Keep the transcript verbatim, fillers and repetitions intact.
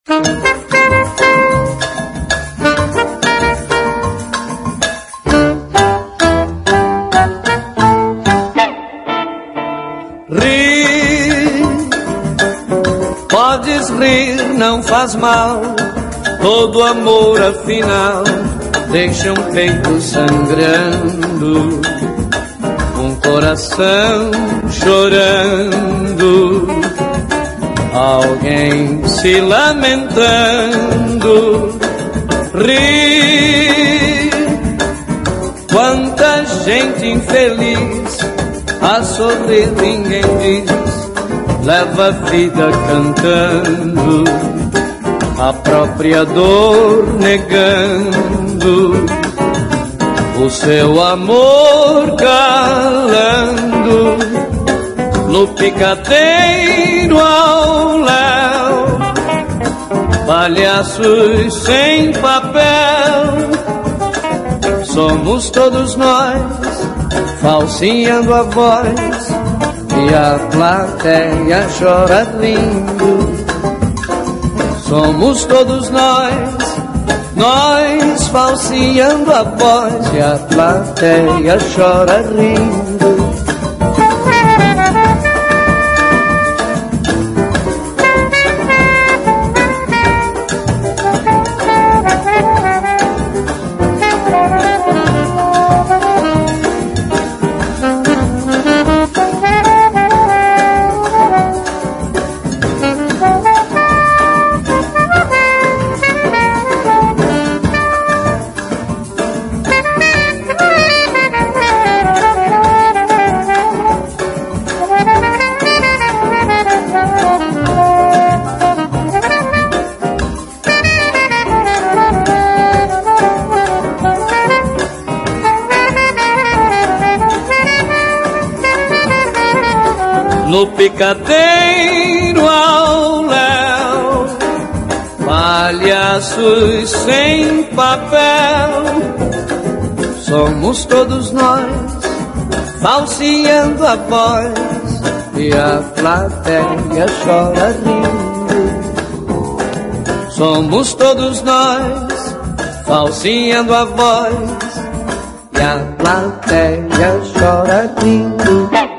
Rir, podes rir, não faz mal. Todo amor afinal deixa um peito sangrando, um coração chorando, alguém se lamentando. Rir, quanta gente infeliz a sorrir ninguém diz, leva a vida cantando, a própria dor negando, o seu amor calando, no picadeiro ao léu, palhaços sem papel, somos todos nós, falseando a voz, e a plateia chora rindo. Somos todos nós, nós falseando a voz, e a plateia chora rindo. No picadeiro ao léu, palhaços sem papel, somos todos nós, falseando a voz, e a plateia chora rindo. Somos todos nós, falseando a voz, e a plateia chora rindo.